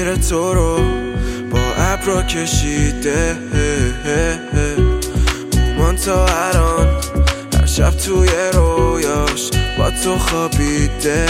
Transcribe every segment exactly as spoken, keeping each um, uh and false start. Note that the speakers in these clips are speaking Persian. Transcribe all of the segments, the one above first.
تصویر تو رو با ابرا کشیده، اومان تا الان هر شب توی رویاش با تو خوابیده.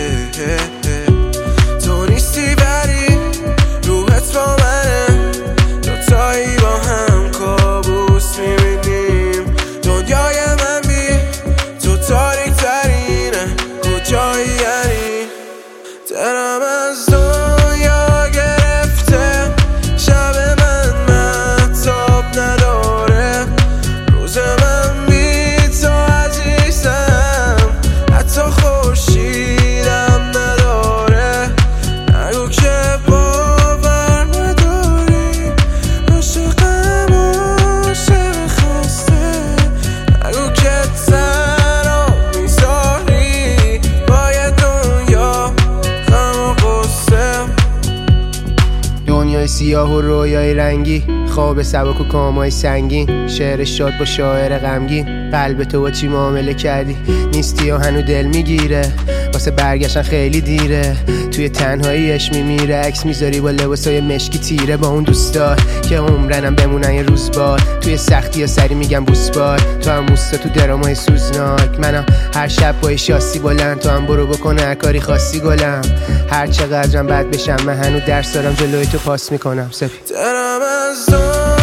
تو نیستی ولی روحت با منه، دوتایی با هم کابوس میبینیم. دنیای من بی تو تاریک ترینه، کجایی یعنی؟ دلم از دنیا گرفته، شب من مهتاب نداره، روز من بی تو عزیزم حتی خورشیدم نداره. نگو که باور نداری، عاشقم عاشق خسته، نگو که تنها میذاری باید دنیا غم و غصه. دنیای سیاه و رویای رنگی، خواب سبک و کامای سنگین، شعر شاد با شاعر غمگین. قلب تو با چی معامله کردی؟ نیستی و هنو دل میگیره، واسه برگشتن خیلی دیره. توی تنهاییش میمیره، عکس میذاری با لباسای مشکی تیره، با اون دوستار که عمرنم بمونن یه روز بار. توی سختی ها سری میگم بوسبار، تو هم موستا تو درامای سوزناک. منم هر شب با شاسی بلند، تو هم برو بکنه هر کاری خاصی گلم. هر چقدرم بد بشم من هنو درس دارم، جلوی تو پاس میکنم سپی. دلم از